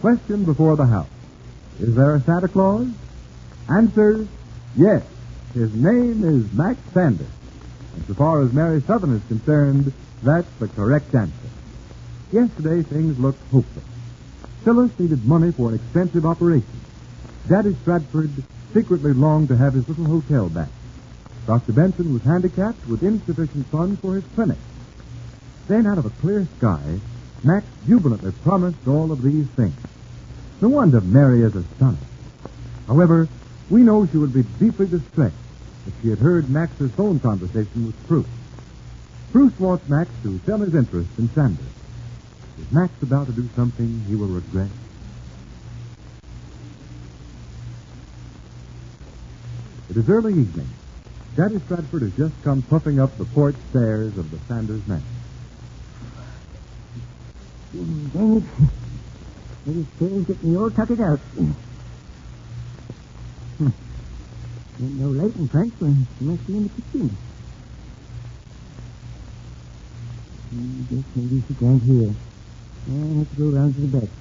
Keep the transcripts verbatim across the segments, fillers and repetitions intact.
Question before the house. Is there a Santa Claus? Answer, yes. His name is Max Sanders. And so far as Mary Southern is concerned, that's the correct answer. Yesterday, things looked hopeless. Phyllis needed money for an expensive operation. Daddy Stratford secretly longed to have his little hotel back. Doctor Benson was handicapped with insufficient funds for his clinic. Then, out of a clear sky, Max jubilantly promised all of these things. No wonder Mary is astonished. However, we know she would be deeply distressed if she had heard Max's phone conversation with Spruce. Spruce wants Max to sell his interest in Sanders. Is Max about to do something he will regret? It is early evening. Daddy Stratford has just come puffing up the porch stairs of the Sanders mansion. Dang it. These stairs get me all tuckered out. Hmm. Ain't no light in front, so she must be in the kitchen. Hmm, guess maybe she can't hear. I'll have to go round to the back.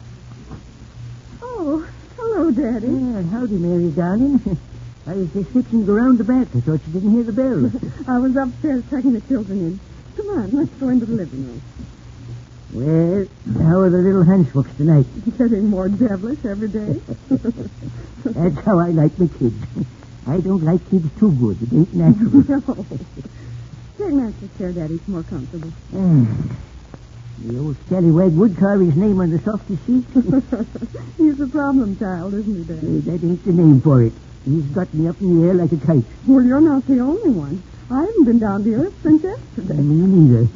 Oh, hello, Daddy. Yeah, howdy, Mary, darling. I was just fixing to go round the back. I thought you didn't hear the bell. I was upstairs tucking the children in. Come on, let's go into the living room. Well, how are the little hunchbooks tonight? Getting more devilish every day. That's how I like my kids. I don't like kids too good. It ain't natural. No. Take Max's chair, Daddy. It's more comfortable. Ah, the old scallywag would carve his name on the softest seat. He's a problem child, isn't he, Daddy? Uh, that ain't the name for it. He's got me up in the air like a kite. Well, you're not the only one. I haven't been down to earth since yesterday. Me neither.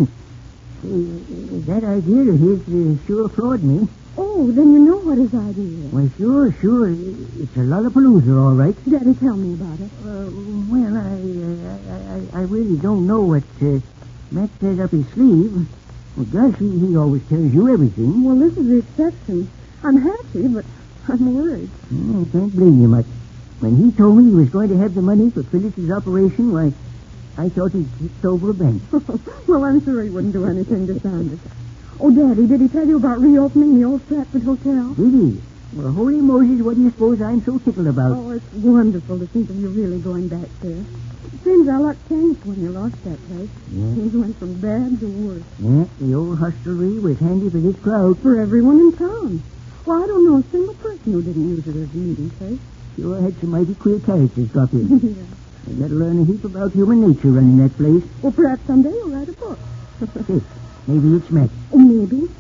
Uh, that idea of his uh, sure floored me. Oh, then you know what his idea is. Well, sure, sure. It's a lollapalooza, all right. Daddy, tell me about it. Uh, well, I, I, I, I really don't know what uh, Max has up his sleeve. Well, gosh, he, he always tells you everything. Well, this is the exception. I'm happy, but I'm worried. I can't blame you much. When he told me he was going to have the money for Phyllis's operation, why, I thought he'd kicked over a bank. Well, I'm sure he wouldn't do anything to Sanders. Oh, Daddy, did he tell you about reopening the old Stratford Hotel? Did he? Well, holy Moses, what do you suppose I'm so tickled about? Oh, it's wonderful to think of you really going back there. It seems our luck changed when you lost that place. Yeah. Things went from bad to worse. Yeah, the old hostelry was handy for this crowd. For everyone in town. Well, I don't know a single person who didn't use it as a meeting place. Sure had some mighty queer characters drop in. Yeah. I got to learn a heap about human nature running that place. Well, perhaps someday you'll write a book. Hey, maybe it's Max. Oh, maybe.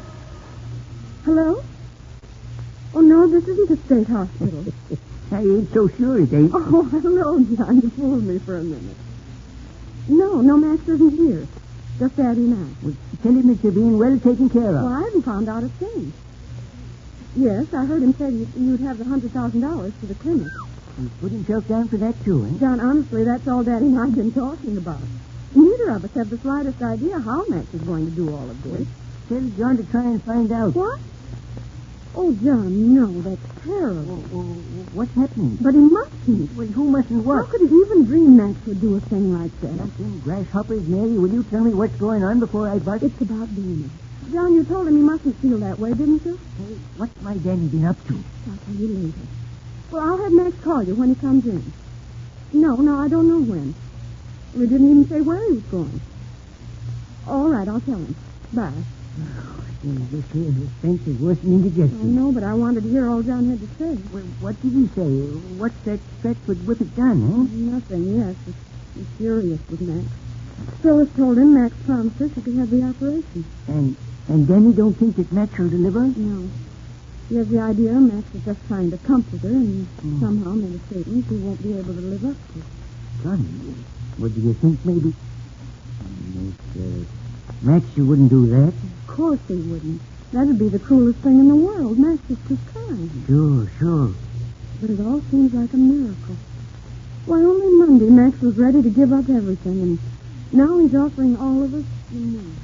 Hello? Oh, no, this isn't the state hospital. I ain't so sure it ain't. Oh, hello, John. You fooled me for a minute. No, no, Max isn't here. Just Daddy now. Well, tell him that you're being well taken care of. Well, I haven't found out a thing. Yes, I heard him say you'd, you'd have the one hundred thousand dollars for the clinic. He put himself down for that, too, eh? John, honestly, that's all Daddy and I've been talking about. Neither of us have the slightest idea how Max is going to do all of this. Tell John to try and find out. What? Oh, John, no, that's terrible. Oh, oh, what's happening? But he mustn't. Well, who mustn't what? How could he even dream Max would do a thing like that? Them grasshoppers, Mary, will you tell me what's going on before I bust? It's about Danny. John, you told him he mustn't feel that way, didn't you? Hey, what's my Danny been up to? I'll tell you later. Well, I'll have Max call you when he comes in. No, no, I don't know when. We didn't even say where he was going. All right, I'll tell him. Bye. Oh, this here suspense is worse than indigestion. I know, but I wanted to hear all John had to say. Well, what did he say? What's that Stratford Whippet done, eh? Nothing, yes. It's, he's furious with Max. Phyllis told him Max promised her she could have the operation. And and Danny don't think that Max will deliver? No. He has the idea Max is just trying to comfort her and Mm. somehow made a statement he won't be able to live up to. Johnny, what do you think, maybe? Miss, uh, Max, you wouldn't do that. Of course he wouldn't. That'd be the cruelest thing in the world. Max is too kind. Sure, sure. But it all seems like a miracle. Why, only Monday Max was ready to give up everything, and now he's offering all of us the money.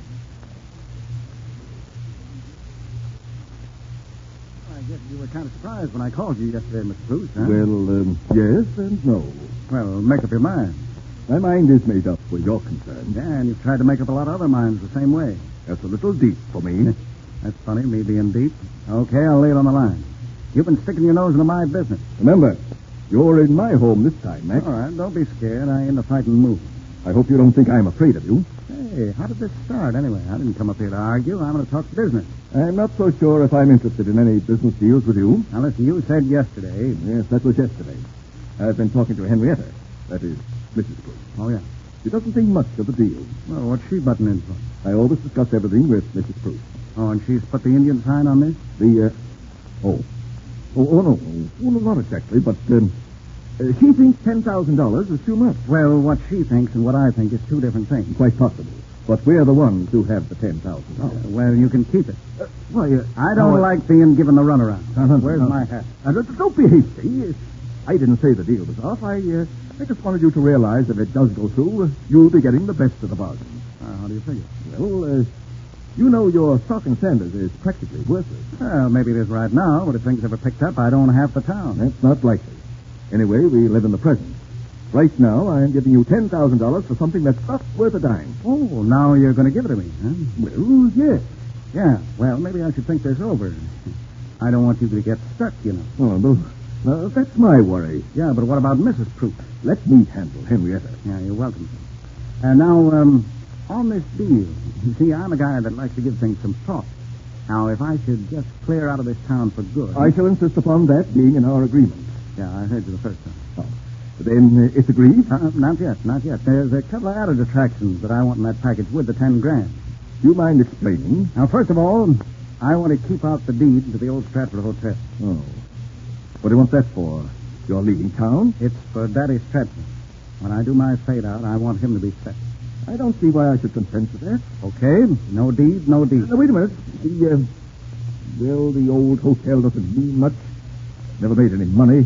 I guess you were kind of surprised when I called you yesterday, Mister Bruce, huh? Well, um, yes and no. Well, make up your mind. My mind is made up where you're concerned. Yeah, and you've tried to make up a lot of other minds the same way. That's a little deep for me. That's funny, me being beat. Okay, I'll lay it on the line. You've been sticking your nose into my business. Remember, you're in my home this time, Max. All right, don't be scared. I ain't in a fighting mood. I hope you don't think I'm afraid of you. Hey, how did this start, anyway? I didn't come up here to argue. I'm going to talk business. I'm not so sure if I'm interested in any business deals with you. Now, listen, you said yesterday... Yes, that was yesterday. I've been talking to Henrietta. That is, Missus Bruce. Oh, yeah. She doesn't think much of the deal. Well, what's she butting in for? I always discuss everything with Missus Bruce. Oh, and she's put the Indian sign on this? The, uh... Oh. Oh, oh no. Oh, no, not exactly, but, um... Uh, she thinks ten thousand dollars is too much. Well, what she thinks and what I think is two different things. Quite possible. But we're the ones who have the ten thousand dollars. Uh, well, you can keep it. Uh, why, uh... I don't uh, like being given the runaround. Uh-huh, Where's uh-huh. my hat? Uh, don't be hasty. I didn't say the deal was off. I, uh, I just wanted you to realize that if it does go through, uh, you'll be getting the best of the bargain. Uh, how do you figure? Well, uh, you know your stock and Sanders is practically worthless. Well, maybe it is right now, but if things ever picked up, I'd own half the town. That's not likely. Anyway, we live in the present. Right now, I'm giving you ten thousand dollars for something that's not worth a dime. Oh, now you're going to give it to me, huh? Well, yes. Yeah, well, maybe I should think this over. I don't want you to get stuck, you know. Oh, well, uh, that's my worry. Yeah, but what about Missus Proof? Let me handle Henrietta. Yeah, you're welcome. And now, um, on this deal, you see, I'm a guy that likes to give things some thought. Now, if I should just clear out of this town for good... I shall insist upon that being in our agreement. Yeah, I heard you the first time. Oh. Then uh, it's agreed? Uh, not yet, not yet. There's a couple of added attractions that I want in that package with the ten grand. Do you mind explaining? Now, first of all, I want to keep out the deed to the old Stratford Hotel. Oh. What do you want that for? You're leaving town? It's for Daddy Stratford. When I do my fade out, I want him to be set. I don't see why I should consent to that. Okay, no deed, no deed. Now, wait a minute. The, uh, well, the old hotel doesn't mean much. Never made any money.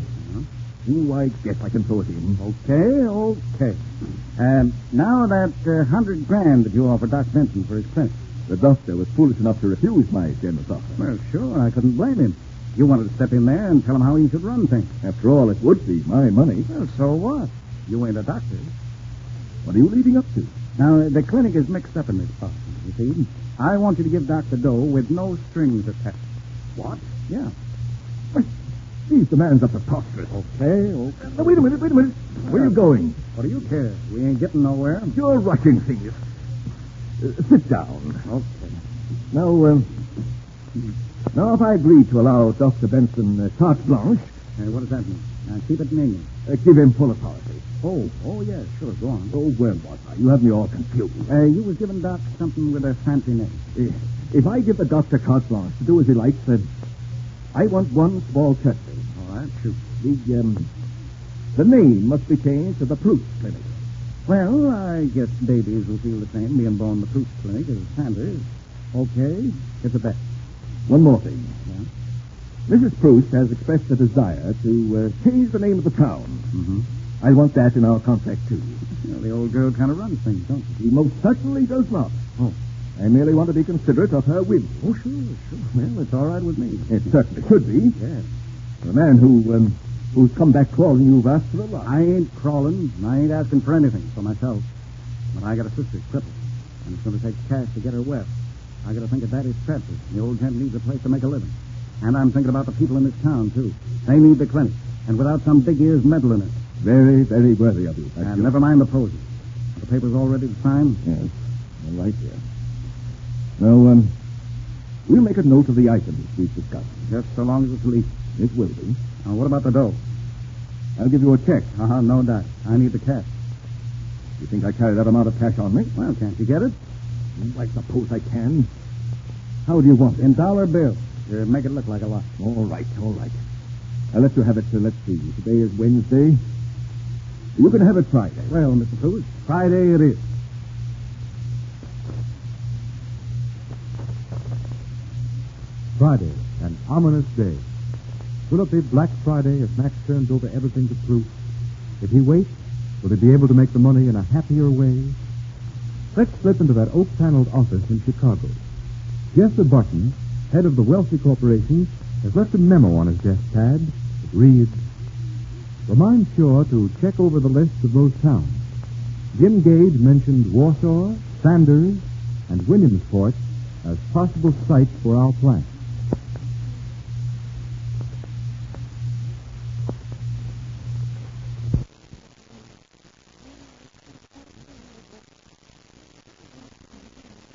Oh, I guess I can throw it in. Okay, okay. And now that uh, hundred grand that you offered Doc Benson for his clinic. The doctor was foolish enough to refuse my generous offer. Well, sure, I couldn't blame him. You wanted to step in there and tell him how he should run things. After all, it would be my money. Well, so what? You ain't a doctor. What are you leading up to? Now, the clinic is mixed up in this part, you see. I want you to give Doctor Doe with no strings attached. What? Yeah. These demands are preposterous. Okay, okay. Now, wait a minute, wait a minute. Where are you going? What do you care? We ain't getting nowhere. You're rushing things. Uh, sit down. Okay. Now, um, now, if I agree to allow Doctor Benson uh, carte blanche, Uh, what does that mean? Now, keep it in English. uh, give him full authority. Oh, oh, yeah, sure, go on. Oh, well, what? You have me all confused. Uh, you was giving Doc something with a fancy name. Uh, if I give the doctor carte blanche to do as he likes, then I want one small courtesy. All right, shoot. The, um, the name must be changed to the Proof Clinic. Well, I guess babies will feel the same being born in the Proof Clinic as Sanders. Okay, it's a bet. One more thing. Yeah? Missus Proust has expressed a desire to uh, change the name of the town. Mm-hmm. I want that in our contract, too. Well, the old girl kind of runs things, don't she? He most certainly does not. Oh. I merely want to be considerate of her whim. Oh, sure, sure. Well, it's all right with me. It certainly should be. Yes. The man who, um, who's come back crawling, you've asked for a lot. I ain't crawling. I ain't asking for anything for myself. But I got a sister crippled, and it's going to take cash to get her well. I got to think of Daddy Stratford. The old gent needs a place to make a living. And I'm thinking about the people in this town, too. They need the clinic, and without some big ears meddling it. Very, very worthy of you. Thank And you. never mind the posing. Are the papers all ready to sign? Yes. All right, here. Now, um, we'll make a note of the items we've discussed. Just so long as it's legal. It will be. Now, what about the dough? I'll give you a check. Uh-huh, no doubt. I need the cash. You think I carry that amount of cash on me? Well, can't you get it? I suppose I can. How do you want it? In dollar bills. Uh, make it look like a lot. All right, all right. I'll let you have it, uh, let's see. Today is Wednesday. You can have it Friday. Well, Mister Cruz, Friday it is. Friday, an ominous day. Will it be Black Friday as Max turns over everything to proof? If he waits, will he be able to make the money in a happier way? Let's slip into that oak-paneled office in Chicago. Jesse Barton, head of the Wealthy Corporation, has left a memo on his desk pad. It reads, remind Shaw to check over the list of those towns. Jim Gage mentioned Warsaw, Sanders, and Williamsport as possible sites for our plant.